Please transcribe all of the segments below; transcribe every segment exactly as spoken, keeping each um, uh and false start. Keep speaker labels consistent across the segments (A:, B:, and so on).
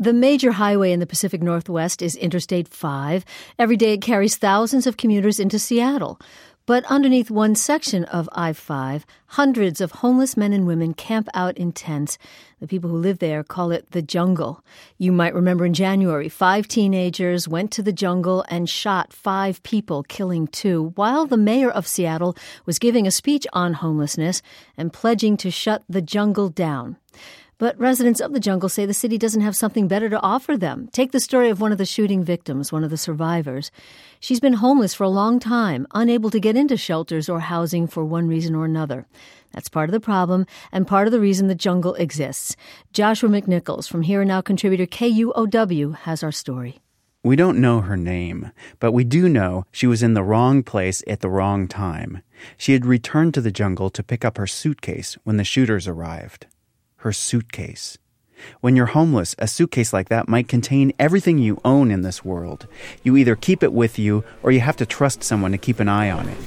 A: The major highway in the Pacific Northwest is Interstate five. Every day it carries thousands of commuters into Seattle. But underneath one section of I five, hundreds of homeless men and women camp out in tents. The people who live there call it the jungle. You might remember in January, five teenagers went to the jungle and shot five people, killing two, while the mayor of Seattle was giving a speech on homelessness and pledging to shut the jungle down. But residents of the jungle say the city doesn't have something better to offer them. Take the story of one of the shooting victims, one of the survivors. She's been homeless for a long time, unable to get into shelters or housing for one reason or another. That's part of the problem and part of the reason the jungle exists. Joshua McNichols from Here and Now contributor K U O W has our story.
B: We don't know her name, but we do know she was in the wrong place at the wrong time. She had returned to the jungle to pick up her suitcase when the shooters arrived. Her suitcase. When you're homeless, a suitcase like that might contain everything you own in this world. You either keep it with you or you have to trust someone to keep an eye on it.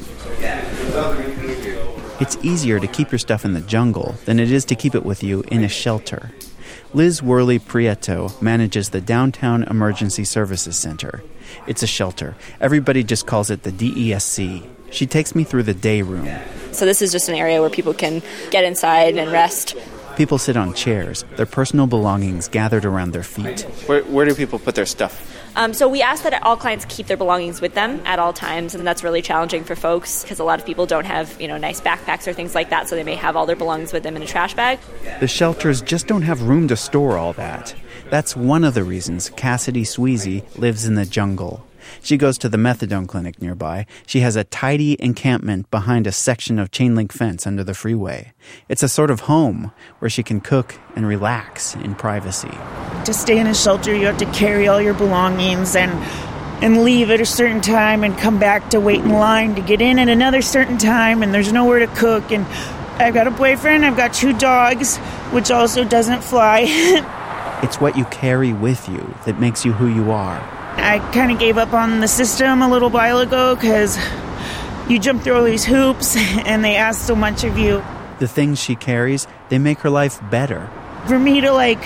B: It's easier to keep your stuff in the jungle than it is to keep it with you in a shelter. Liz Worley Prieto manages the Downtown Emergency Services Center. It's a shelter. Everybody just calls it the D E S C. She takes me through the day room.
C: So this is just an area where people can get inside and rest.
B: People sit on chairs, their personal belongings gathered around their feet. Where, where do people put their stuff?
C: Um, so we ask that all clients keep their belongings with them at all times, and that's really challenging for folks because a lot of people don't have, you know, nice backpacks or things like that, so they may have all their belongings with them in a trash bag.
B: The shelters just don't have room to store all that. That's one of the reasons Cassidy Sweezy lives in the jungle. She goes to the methadone clinic nearby. She has a tidy encampment behind a section of chain link fence under the freeway. It's a sort of home where she can cook and relax in privacy.
D: To stay in a shelter, you have to carry all your belongings and and leave at a certain time and come back to wait in line to get in at another certain time, and there's nowhere to cook. And I've got a boyfriend, I've got two dogs, which also doesn't fly.
B: It's what you carry with you that makes you who you are.
D: I kind of gave up on the system a little while ago because you jump through all these hoops and they ask so much of you.
B: The things she carries, they make her life better.
D: For me to, like,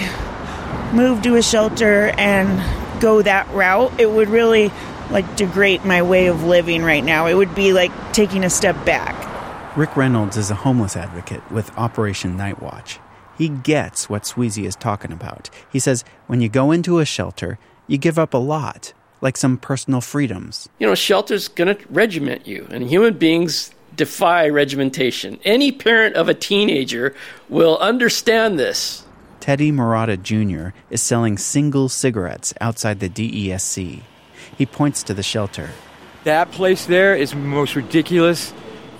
D: move to a shelter and go that route, it would really, like, degrade my way of living right now. It would be like taking a step back.
B: Rick Reynolds is a homeless advocate with Operation Night Watch. He gets what Sweezy is talking about. He says when you go into a shelter, you give up a lot, like some personal freedoms.
E: You know, shelter's going to regiment you, and human beings defy regimentation. Any parent of a teenager will understand this.
B: Teddy Murata Junior is selling single cigarettes outside the D E S C. He points to the shelter.
F: That place there is the most ridiculous,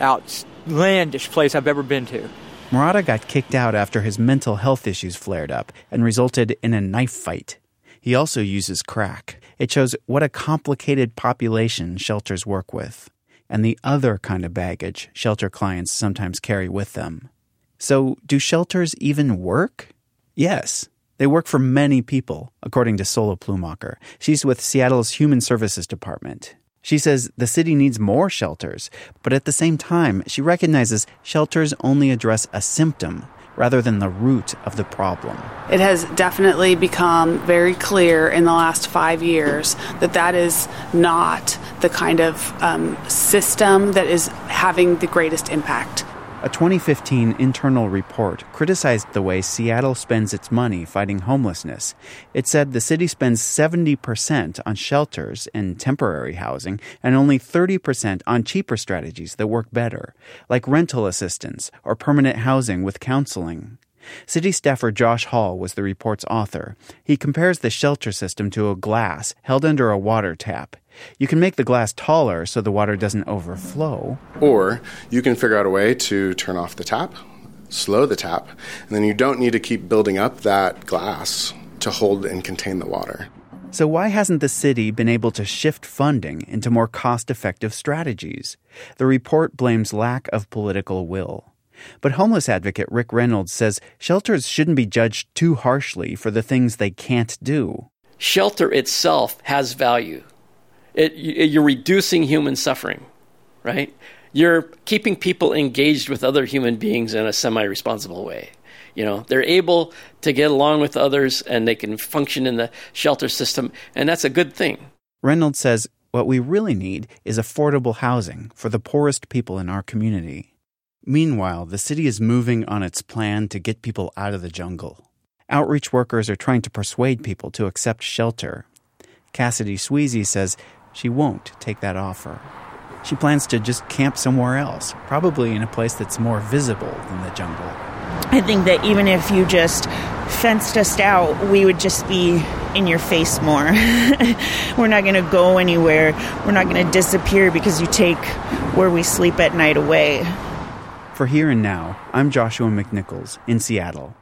F: outlandish place I've ever been to.
B: Murata got kicked out after his mental health issues flared up and resulted in a knife fight. He also uses crack. It shows what a complicated population shelters work with, and the other kind of baggage shelter clients sometimes carry with them. So, do shelters even work? Yes, they work for many people, according to Sola Plumacher. She's with Seattle's Human Services Department. She says the city needs more shelters, but at the same time, she recognizes shelters only address a symptom rather than the root of the problem.
G: It has definitely become very clear in the last five years that that is not the kind of um, system that is having the greatest impact.
B: A twenty fifteen internal report criticized the way Seattle spends its money fighting homelessness. It said the city spends seventy percent on shelters and temporary housing and only thirty percent on cheaper strategies that work better, like rental assistance or permanent housing with counseling. City staffer Josh Hall was the report's author. He compares the shelter system to a glass held under a water tap. You can make the glass taller so the water doesn't overflow.
H: Or you can figure out a way to turn off the tap, slow the tap, and then you don't need to keep building up that glass to hold and contain the water.
B: So why hasn't the city been able to shift funding into more cost-effective strategies? The report blames lack of political will. But homeless advocate Rick Reynolds says shelters shouldn't be judged too harshly for the things they can't do.
E: Shelter itself has value. It, you're reducing human suffering, right? You're keeping people engaged with other human beings in a semi-responsible way. You know, they're able to get along with others and they can function in the shelter system, and that's a good thing.
B: Reynolds says what we really need is affordable housing for the poorest people in our community. Meanwhile, the city is moving on its plan to get people out of the jungle. Outreach workers are trying to persuade people to accept shelter. Cassidy Sweezy says she won't take that offer. She plans to just camp somewhere else, probably in a place that's more visible than the jungle.
D: I think that even if you just fenced us out, we would just be in your face more. We're not going to go anywhere. We're not going to disappear because you take where we sleep at night away.
B: For Here and Now, I'm Joshua McNichols in Seattle.